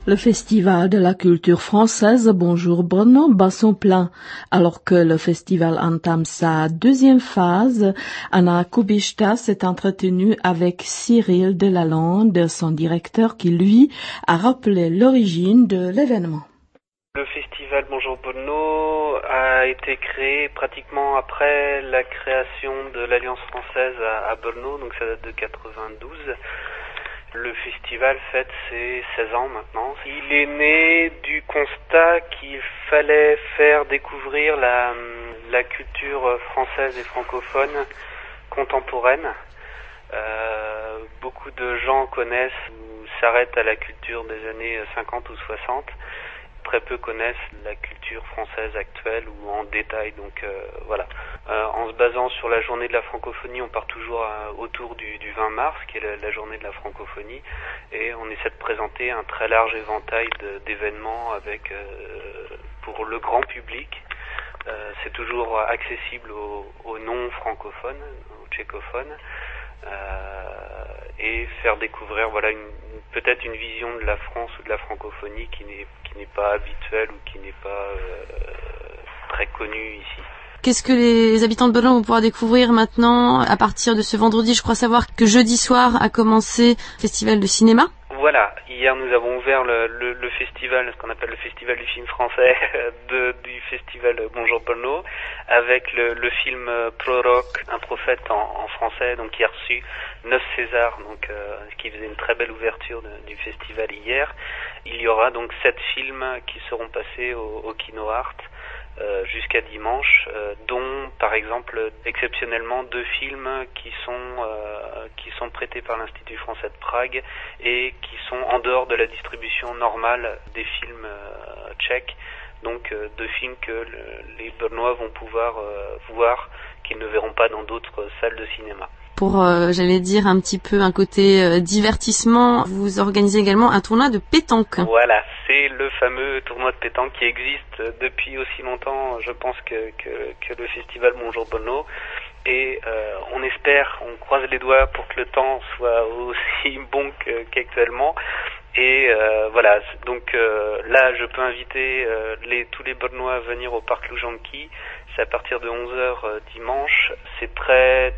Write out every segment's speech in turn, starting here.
Le Festival de la culture française Bonjour Brno bat son plein. Alors que le festival entame sa deuxième phase, Anna Kubishta s'est entretenue avec Cyril Delalande, son directeur, qui lui a rappelé l'origine de l'événement. Le festival Bonjour Brno a été créé pratiquement après la création de l'Alliance française à Brno, donc ça date de 92. Le festival fête ses 16 ans maintenant. Il est né du constat qu'il fallait faire découvrir la culture française et francophone contemporaine. Beaucoup de gens connaissent ou s'arrêtent à la culture des années 50 ou 60. Très peu connaissent la culture française actuelle ou en détail, donc voilà. En se basant sur la journée de la francophonie, on part toujours autour du 20 mars, qui est la journée de la francophonie, et on essaie de présenter un très large éventail d'événements avec pour le grand public. C'est toujours accessible aux non-francophones, aux tchécophones, et faire découvrir peut-être une vision de la France ou de la francophonie qui n'est pas habituelle ou qui n'est pas très connue ici. Qu'est-ce que les habitants de Brno vont pouvoir découvrir maintenant à partir de ce vendredi? Je crois savoir que jeudi soir a commencé le festival de cinéma. Voilà, hier nous avons ouvert le festival, ce qu'on appelle le festival du film français du festival Bonjour Brno, avec le film Proroc, un prophète en français, donc qui a reçu 9 Césars, donc qui faisait une très belle ouverture du festival hier. Il y aura donc 7 films qui seront passés au Kino Art jusqu'à dimanche, dont par exemple exceptionnellement 2 films qui sont prêtés par l'Institut français de Prague et qui sont en dehors de la distribution normale des films tchèques, donc 2 films que les Brnois vont pouvoir voir qu'ils ne verront pas dans d'autres salles de cinéma. Pour, j'allais dire, un petit peu un côté divertissement, vous organisez également un tournoi de pétanque. Voilà, c'est le fameux tournoi de pétanque qui existe depuis aussi longtemps, je pense, que le festival Bonjour Brno. Et on croise les doigts pour que le temps soit aussi bon qu'actuellement. Et voilà, donc là je peux inviter tous les Brnois à venir au parc Loujanki. C'est à partir de 11h dimanche. C'est très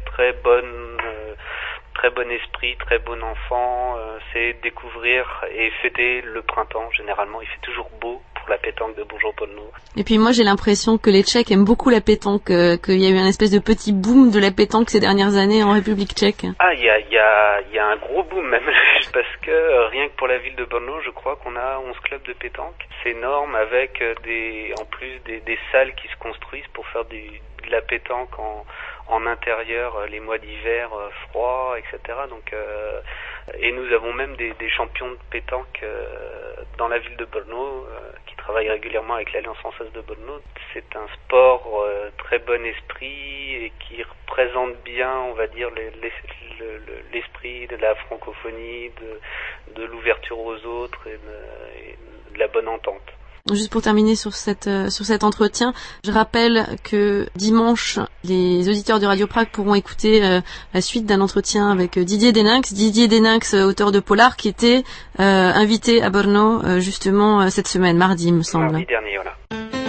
bon esprit, très bon enfant. C'est découvrir et fêter le printemps. Généralement, il fait toujours beau pour la pétanque de Bonjour Brno. Et puis moi j'ai l'impression que les Tchèques aiment beaucoup la pétanque, qu'il y a eu un espèce de petit boom de la pétanque ces dernières années en République tchèque. Ah, il y a un gros boom même, parce que rien que pour la ville de Brno, je crois qu'on a 11 clubs de pétanque. C'est énorme, avec en plus des salles qui se construisent pour faire de la pétanque en intérieur les mois d'hiver froids, etc. Donc et nous avons même des champions de pétanque dans la ville de Brno qui travaillent régulièrement avec l'Alliance française de Brno. C'est un sport très bon esprit et qui représente bien, on va dire, l'esprit de la francophonie, de l'ouverture aux autres et de la bonne entente. Juste pour terminer sur cet entretien, je rappelle que dimanche, les auditeurs de Radio Prague pourront écouter la suite d'un entretien avec Didier Deninx. Didier Deninx, auteur de Polar, qui était invité à Brno justement cette semaine, mardi, il me semble. Mardi dernier, voilà.